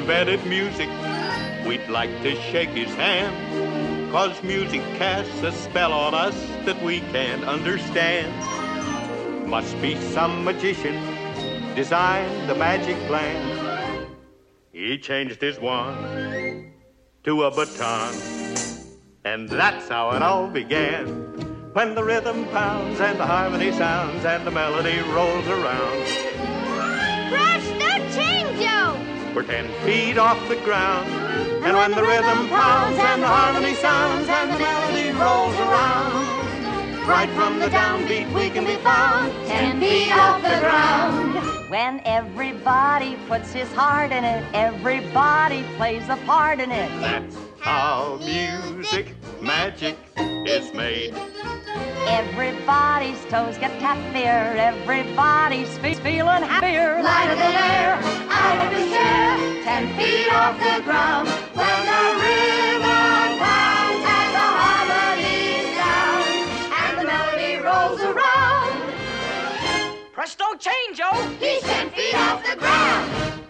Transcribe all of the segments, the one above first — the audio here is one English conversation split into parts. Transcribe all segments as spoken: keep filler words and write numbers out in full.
invented music, we'd like to shake his hand, 'cause music casts a spell on us that we can't understand. Must be some magician designed the magic plan. He changed his wand to a baton, and that's how it all began. When the rhythm pounds and the harmony sounds and the melody rolls around. Crush the change-o! We're ten feet off the ground. And, and when, when the, the rhythm pounds and the harmony sounds and the melody rolls around, right from the downbeat we can be found ten feet off the ground. When everybody puts his heart in it, everybody plays a part in it. That's how music magic is made. Everybody's toes get tappier, everybody's fe- feeling happier. Lighter than air, out of his chair, ten feet off the ground. When the rhythm pounds and the harmony sounds and the melody rolls around. Presto change-o! He's ten feet off the ground.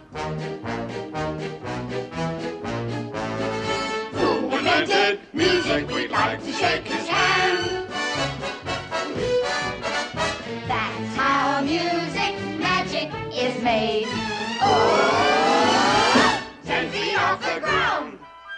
Who invented music? We'd like to shake his hand. That's how music magic is made. Oh, ten feet off the ground.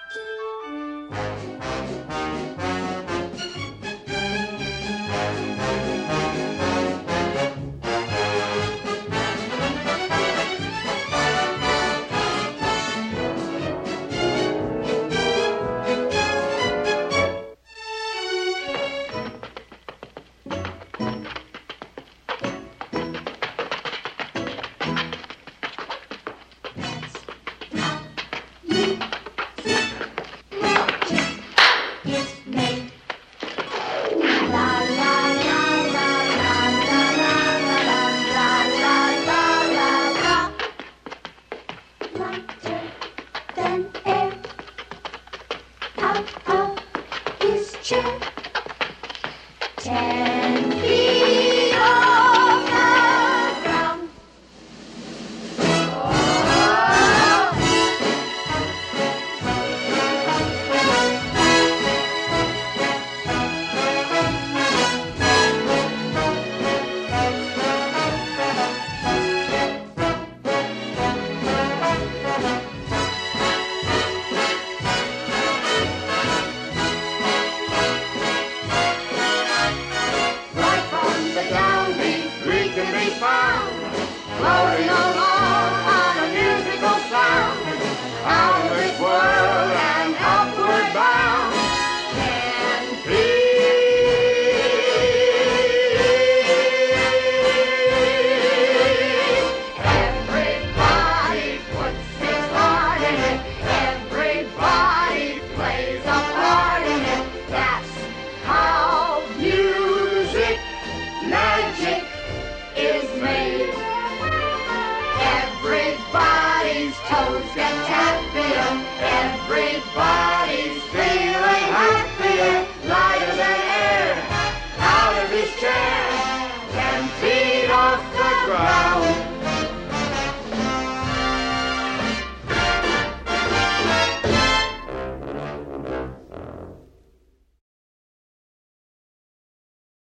Ten feet off the ground. Floating along on a musical sound, out of this world and upward bound. Ten feet. Everybody puts his heart in it. Everybody plays a part in it. That's how music magic is made. Everybody's toes get tappier, everybody